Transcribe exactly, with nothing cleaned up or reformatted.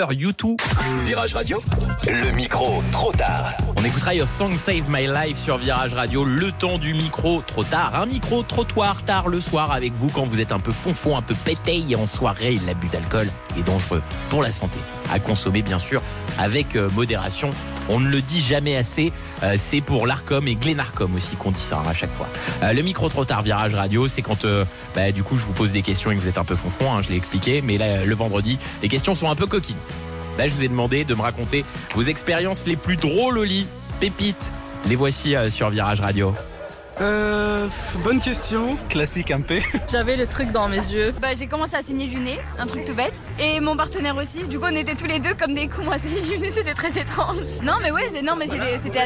U deux. Virage Radio, le micro trop tard. On écoutera Your Song Save My Life sur Virage Radio, le temps du micro trop tard. Un micro trottoir tard le soir avec vous quand vous êtes un peu fonfon, un peu pétaille en soirée. L'abus d'alcool est dangereux pour la santé. À consommer bien sûr avec euh, modération. On ne le dit jamais assez, euh, c'est pour l'Arcom et Glenarcom aussi qu'on dit ça hein, à chaque fois. Euh, le micro trop tard Virage Radio, c'est quand euh, bah, du coup je vous pose des questions et que vous êtes un peu fonfon, hein, je l'ai expliqué, mais là le vendredi, les questions sont un peu coquines. Là je vous ai demandé de me raconter vos expériences les plus drôles au lit, pépites. Les voici euh, sur Virage Radio. Euh, bonne question. Classique un peu. J'avais le truc dans mes yeux. Bah, j'ai commencé à saigner du nez, un truc tout bête. Et mon partenaire aussi. Du coup, on était tous les deux comme des cons à saigner du nez, c'était très étrange. Non, mais ouais, c'est, non, mais c'était, c'était